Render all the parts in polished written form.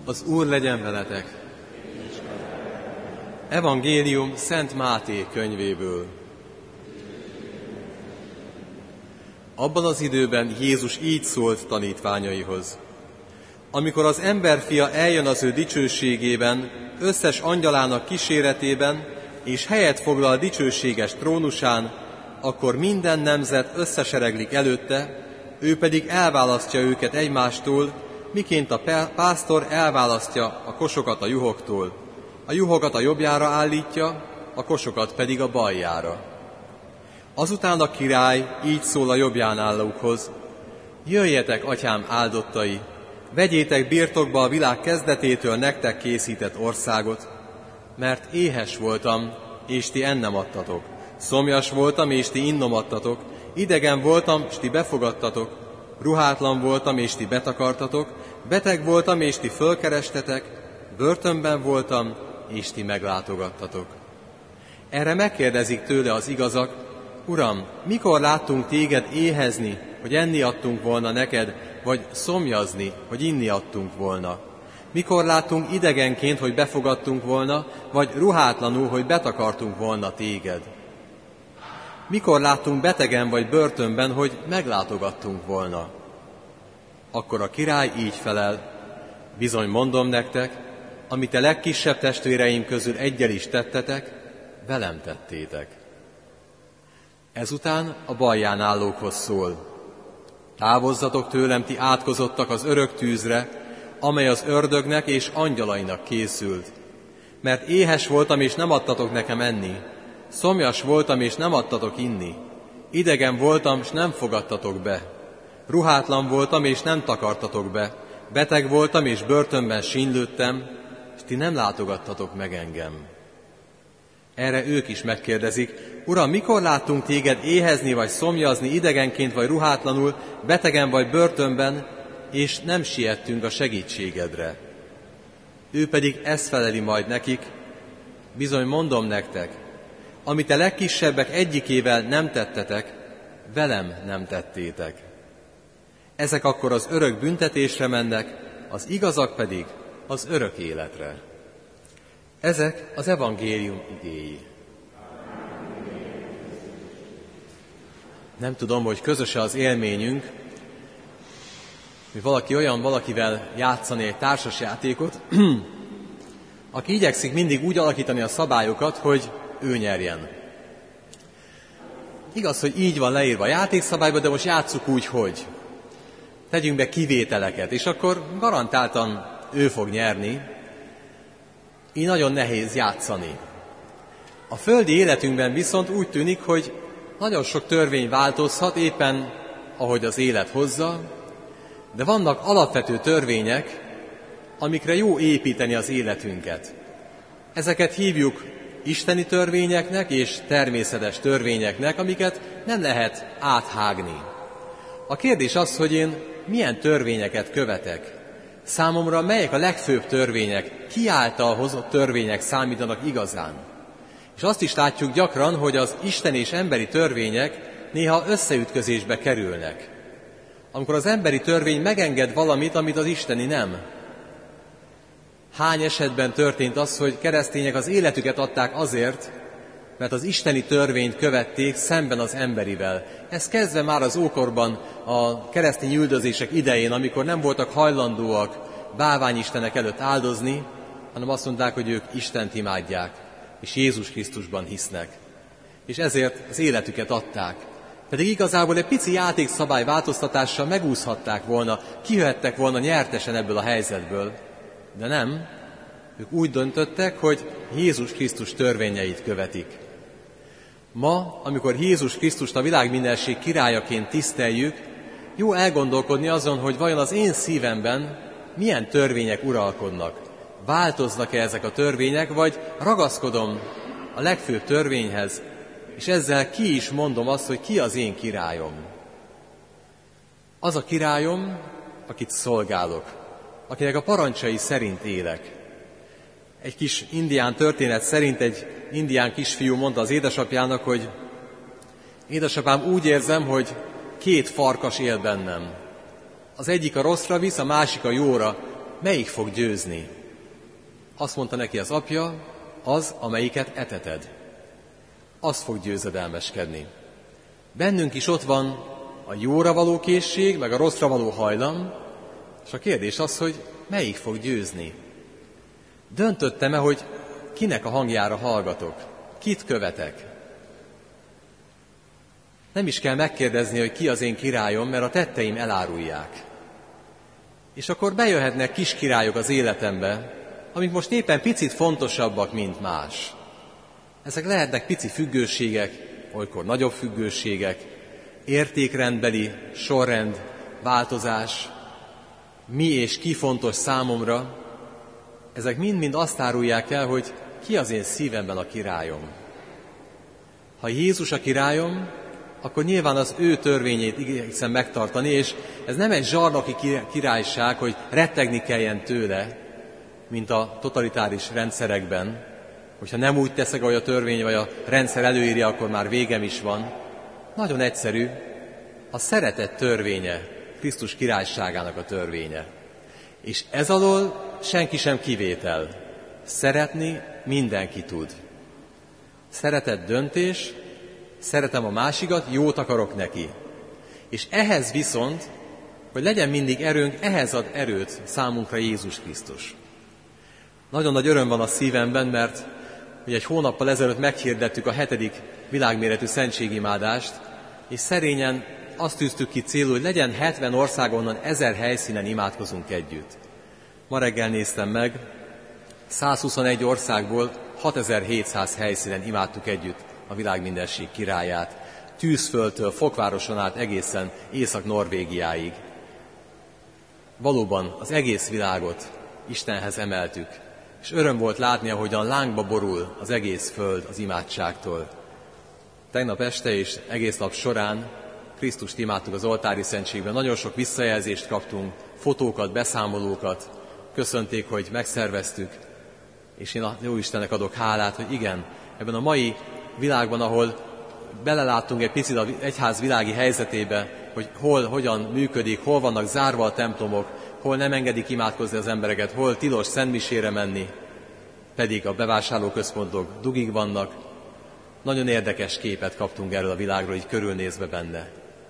Az Úr legyen veletek! Evangélium Szent Máté könyvéből. Abban az időben Jézus így szólt tanítványaihoz. Amikor az emberfia eljön az ő dicsőségében, összes angyalának kíséretében, és helyet foglal dicsőséges trónusán, akkor minden nemzet összesereglik előtte, ő pedig elválasztja őket egymástól, miként a pásztor elválasztja a kosokat a juhoktól. A juhokat a jobbjára állítja, a kosokat pedig a baljára. Azután a király így szól a jobbján állókhoz: jöjjetek, atyám áldottai, vegyétek birtokba a világ kezdetétől nektek készített országot, mert éhes voltam, és ti ennem adtatok, szomjas voltam, és ti innom adtatok, idegen voltam, és ti befogadtatok, ruhátlan voltam, és ti betakartatok, beteg voltam, és ti fölkerestetek, börtönben voltam, és ti meglátogattatok. Erre megkérdezik tőle az igazak: Uram, mikor láttunk téged éhezni, hogy enni adtunk volna neked, vagy szomjazni, hogy inni adtunk volna? Mikor láttunk idegenként, hogy befogadtunk volna, vagy ruhátlanul, hogy betakartunk volna téged? Mikor láttunk betegen vagy börtönben, hogy meglátogattunk volna? Akkor a király így felel: bizony mondom nektek, amit a legkisebb testvéreim közül eggyel is tettetek, velem tettétek. Ezután a balján állókhoz szól: távozzatok tőlem, ti átkozottak az örök tűzre, amely az ördögnek és angyalainak készült. Mert éhes voltam, és nem adtatok nekem enni, szomjas voltam, és nem adtatok inni, idegen voltam, és nem fogadtatok be, ruhátlan voltam, és nem takartatok be, beteg voltam, és börtönben sínylődtem, és ti nem látogattatok meg engem. Erre ők is megkérdezik: Uram, mikor láttunk téged éhezni, vagy szomjazni, idegenként, vagy ruhátlanul, betegen, vagy börtönben, és nem siettünk a segítségedre? Ő pedig ezt feleli majd nekik: bizony mondom nektek, amit a legkisebbek egyikével nem tettetek, velem nem tettétek. Ezek akkor az örök büntetésre mennek, az igazak pedig az örök életre. Ezek az evangélium igéi. Nem tudom, hogy közös-e az élményünk, hogy valaki olyan valakivel játszani egy társasjátékot, aki igyekszik mindig úgy alakítani a szabályokat, hogy ő nyerjen. Igaz, hogy így van leírva a játékszabályban, de most játsszuk úgy, hogy tegyünk be kivételeket, és akkor garantáltan ő fog nyerni. Így nagyon nehéz játszani. A földi életünkben viszont úgy tűnik, hogy nagyon sok törvény változhat éppen, ahogy az élet hozza, de vannak alapvető törvények, amikre jó építeni az életünket. Ezeket hívjuk isteni törvényeknek és természetes törvényeknek, amiket nem lehet áthágni. A kérdés az, hogy én milyen törvényeket követek. Számomra melyek a legfőbb törvények, ki által hozott törvények számítanak igazán. És azt is látjuk gyakran, hogy az isteni és emberi törvények néha összeütközésbe kerülnek. Amikor az emberi törvény megenged valamit, amit az isteni nem. Hány esetben történt az, hogy keresztények az életüket adták azért, mert az isteni törvényt követték szemben az emberivel. Ez kezdve már az ókorban a keresztény üldözések idején, amikor nem voltak hajlandóak bálványistenek előtt áldozni, hanem azt mondták, hogy ők Istent imádják, és Jézus Krisztusban hisznek. És ezért az életüket adták. Pedig igazából egy pici játékszabály változtatással megúszhatták volna, kijöhettek volna nyertesen ebből a helyzetből. De nem, ők úgy döntöttek, hogy Jézus Krisztus törvényeit követik. Ma, amikor Jézus Krisztust a világmindenség királyaként tiszteljük, jó elgondolkodni azon, hogy vajon az én szívemben milyen törvények uralkodnak. Változnak-e ezek a törvények, vagy ragaszkodom a legfőbb törvényhez, és ezzel ki is mondom azt, hogy ki az én királyom. Az a királyom, akit szolgálok, akinek a parancsai szerint élek. Egy kis indián történet szerint egy indián kisfiú mondta az édesapjának, hogy édesapám, úgy érzem, hogy 2 farkas él bennem. Az egyik a rosszra visz, a másik a jóra. melyik fog győzni. Azt mondta neki az apja, az, amelyiket eteted. Az fog győzedelmeskedni. Bennünk is ott van a jóra való készség, meg a rosszra való hajlam, és a kérdés az, hogy melyik fog győzni. Döntöttem-e, hogy kinek a hangjára hallgatok, kit követek. Nem is kell megkérdezni, hogy ki az én királyom, mert a tetteim elárulják. És akkor bejöhetnek kis királyok az életembe, amik most éppen picit fontosabbak, mint más. Ezek lehetnek pici függőségek, olykor nagyobb függőségek, értékrendbeli sorrend, változás, mi és ki fontos számomra. Ezek mind-mind azt árulják el, hogy ki az én szívemben a királyom. Ha Jézus a királyom, akkor nyilván az ő törvényét igyekszem megtartani, és ez nem egy zsarnoki királyság, hogy rettegni kelljen tőle, mint a totalitáris rendszerekben, hogyha nem úgy teszek, ahogy a törvény vagy a rendszer előírja, akkor már végem is van. Nagyon egyszerű, a szeretet törvénye, Krisztus királyságának a törvénye. És ez alól senki sem kivétel. Szeretni mindenki tud. Szeretet döntés, szeretem a másikat, jót akarok neki. És ehhez viszont, hogy legyen mindig erőnk, ehhez ad erőt számunkra Jézus Krisztus. Nagyon nagy öröm van a szívemben, mert ugye egy hónappal ezelőtt meghirdettük a 7. világméretű szentségimádást, és szerényen azt tűztük ki célul, hogy legyen 70 országonnan 1000 helyszínen imádkozunk együtt. Ma reggel néztem meg, 121 országból 6700 helyszínen imádtuk együtt a világmindenség királyát, Tűzföldtől, Fokvároson át egészen Észak-Norvégiáig. Valóban az egész világot Istenhez emeltük, és öröm volt látni, ahogyan lángba borul az egész föld az imádságtól. Tegnap este és egész nap során Krisztust imádtuk az oltári szentségben. Nagyon sok visszajelzést kaptunk, fotókat, beszámolókat, köszönték, hogy megszerveztük, és én a Jóistennek adok hálát, hogy igen, ebben a mai világban, ahol beleláttunk egy picit az egyház világi helyzetébe, hogy hol, hogyan működik, hol vannak zárva a templomok, hol nem engedik imádkozni az embereket, hol tilos szentmisére menni, pedig a bevásárlóközpontok dugig vannak. Nagyon érdekes képet kaptunk erről a világról, így körülnézve benne.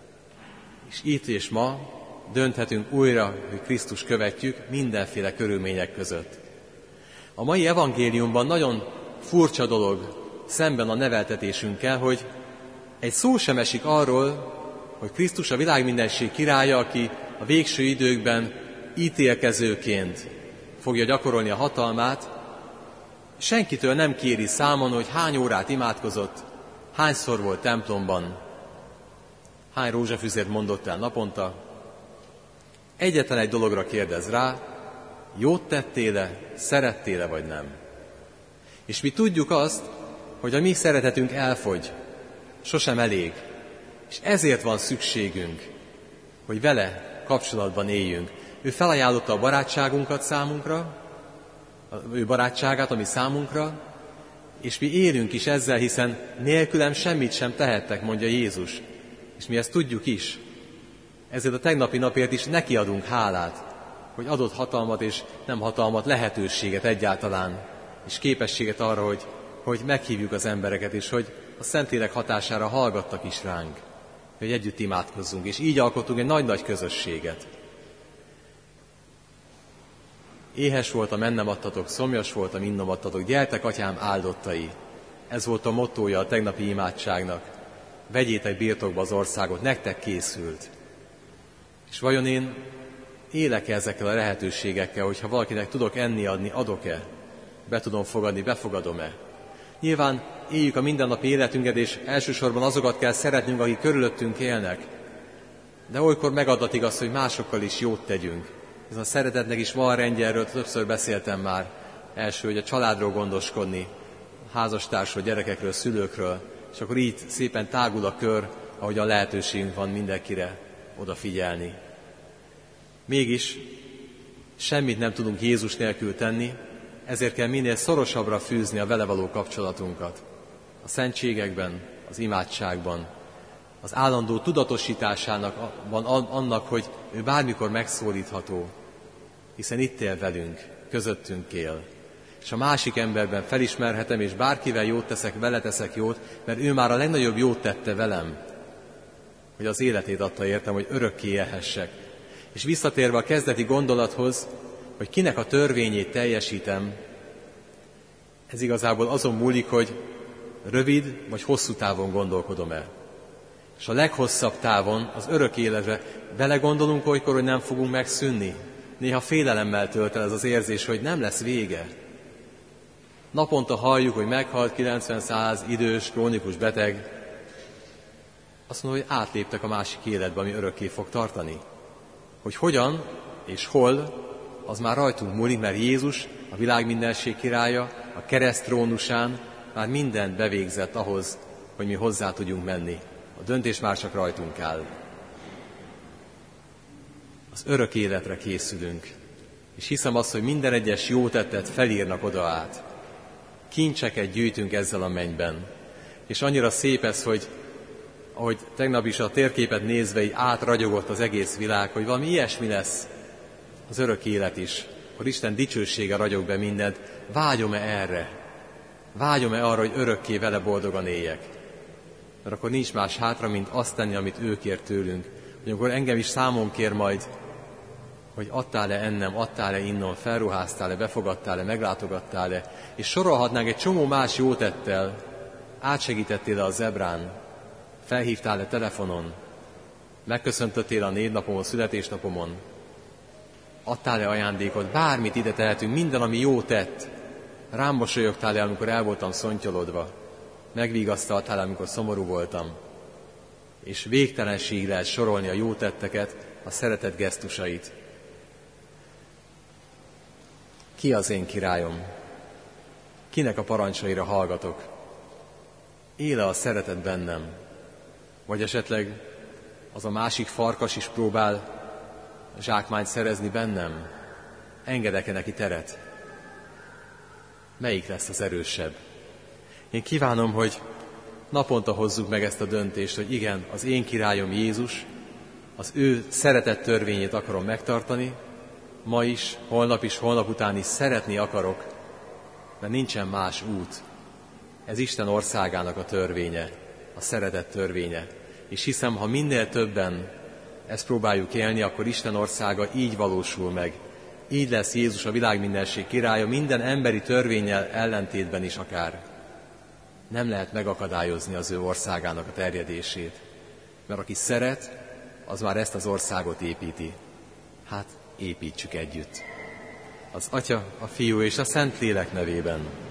És itt és ma dönthetünk újra, hogy Krisztus követjük mindenféle körülmények között. A mai evangéliumban nagyon furcsa dolog szemben a neveltetésünkkel, hogy egy szó sem esik arról, hogy Krisztus a világmindenség királya, aki a végső időkben ítélkezőként fogja gyakorolni a hatalmát. Senkitől nem kéri számon, hogy hány órát imádkozott, hányszor volt templomban, hány rózsafüzért mondott el naponta. Egyetlen egy dologra kérdez rá, jót tettél-e, szerettél-e vagy nem. És mi tudjuk azt, hogy a mi szeretetünk elfogy, sosem elég, és ezért van szükségünk, hogy vele kapcsolatban éljünk. Ő felajánlotta a barátságunkat számunkra, ő barátságát, ami számunkra, és mi élünk is ezzel, hiszen nélkülem semmit sem tehettek, mondja Jézus. És mi ezt tudjuk is. Ezért a tegnapi napért is neki adunk hálát, hogy adott hatalmat és nem hatalmat, lehetőséget egyáltalán, és képességet arra, hogy meghívjuk az embereket, és hogy a Szentlélek hatására hallgattak is ránk, hogy együtt imádkozzunk, és így alkotunk egy nagy-nagy közösséget. Éhes voltam, ennem adtatok, szomjas voltam, innom adtatok, gyertek, atyám áldottai. Ez volt a mottója a tegnapi imádságnak. Vegyétek birtokba az országot, nektek készült. És vajon én élek-e ezekkel a lehetőségekkel, hogyha valakinek tudok enni adni, adok-e? Be tudom fogadni, befogadom-e? Nyilván éljük a mindennapi életünket, és elsősorban azokat kell szeretnünk, akik körülöttünk élnek. De olykor megadatik az, hogy másokkal is jót tegyünk. Ez a szeretetnek is van rendje, erről többször beszéltem már. Első, hogy a családról gondoskodni, a házastársról, gyerekekről, szülőkről, és akkor így szépen tágul a kör, ahogy a lehetőségünk van mindenkire odafigyelni. Mégis semmit nem tudunk Jézus nélkül tenni, ezért kell minél szorosabbra fűzni a vele való kapcsolatunkat. A szentségekben, az imádságban, az állandó tudatosításának van annak, hogy ő bármikor megszólítható, hiszen itt él velünk, közöttünk él. És a másik emberben felismerhetem, és bárkivel jót teszek, vele teszek jót, mert ő már a legnagyobb jót tette velem, hogy az életét adta értem, hogy örökké élhessek. És visszatérve a kezdeti gondolathoz, hogy kinek a törvényét teljesítem, ez igazából azon múlik, hogy rövid vagy hosszú távon gondolkodom-e. És a leghosszabb távon, az örök életre belegondolunk olykor, hogy nem fogunk megszűnni. Néha félelemmel tölt el ez az érzés, hogy nem lesz vége. Naponta halljuk, hogy meghalt 90-100 idős, krónikus beteg. Azt mondja, hogy átléptek a másik életbe, ami örökké fog tartani. Hogy hogyan és hol, az már rajtunk múlik, mert Jézus, a világ mindenség királya, a kereszt trónusán már mindent bevégzett ahhoz, hogy mi hozzá tudjunk menni. A döntés már csak rajtunk áll. Az örök életre készülünk, és hiszem azt, hogy minden egyes jó tettet felírnak oda át. Kincseket gyűjtünk ezzel a mennyben. És annyira szép ez, hogy ahogy tegnap is a térképet nézve így átragyogott az egész világ, hogy valami ilyesmi lesz az örök élet is, hogy Isten dicsősége ragyog be mindent. Vágyom-e erre? Vágyom-e arra, hogy örökké vele boldogan éljek? Mert akkor nincs más hátra, mint azt tenni, amit ő kér tőlünk. Hogy akkor engem is számon kér majd, hogy adtál-e ennem, adtál-e innom, felruháztál-e, befogadtál-e, meglátogattál-e, és sorolhatnánk egy csomó más jótettel, átsegítettél-e a zebrán, felhívtál-e telefonon, megköszöntöttél a névnapomon, születésnapomon, adtál-e ajándékot, bármit ide tehetünk, minden, ami jó tett, rám mosolyogtál-e, amikor el voltam szontyolodva, megvigasztaltál-e, amikor szomorú voltam, és végtelenség lehet sorolni a jó tetteket, a szeretet gesztusait. Ki az én királyom? Kinek a parancsaira hallgatok? Éle a szeretet bennem? Vagy esetleg az a másik farkas is próbál zsákmányt szerezni bennem? Engedek-e neki teret? Melyik lesz az erősebb? Én kívánom, hogy naponta hozzuk meg ezt a döntést, hogy igen, az én királyom Jézus, az ő szeretett törvényét akarom megtartani, ma is, holnap után is szeretni akarok, mert nincsen más út. Ez Isten országának a törvénye, a szeretet törvénye. És hiszem, ha minél többen ezt próbáljuk élni, akkor Isten országa így valósul meg. Így lesz Jézus a világ mindenség királya, minden emberi törvénnyel ellentétben is akár. Nem lehet megakadályozni az ő országának a terjedését. Mert aki szeret, az már ezt az országot építi. Hát építsük együtt. Az Atya, a Fiú és a Szentlélek nevében.